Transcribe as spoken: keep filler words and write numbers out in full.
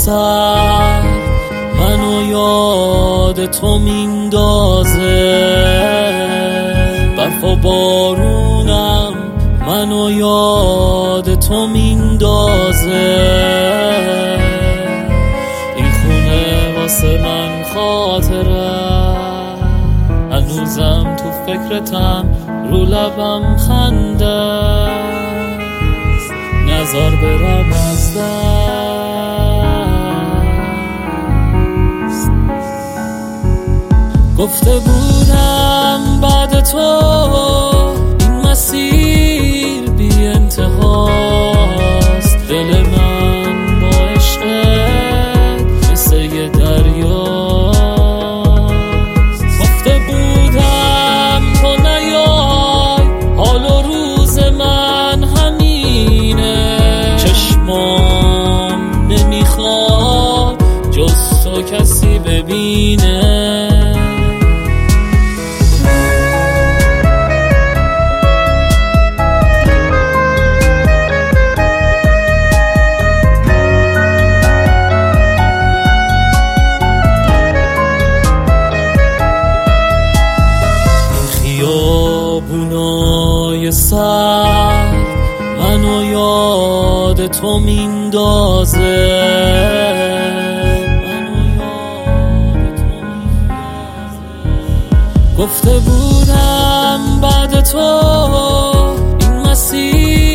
سر منو یاد تو میندازه، برف و بارونم منو یاد تو میندازه. این خونه واسه من خاطره، هنوزم تو فکرتم، رو لبم خنده، نزار برم از دست. گفته بودم بعد تو این مسیر بی انتهاست، دل من با عشقت مثل یه دریاست. گفته بودم تو نیای، حال و روز من همینه، چشمام نمیخواد جز تو کسی ببینه. خیابونای سر منو یاد تو میندازه، گفته بودم بعد تو این مسیر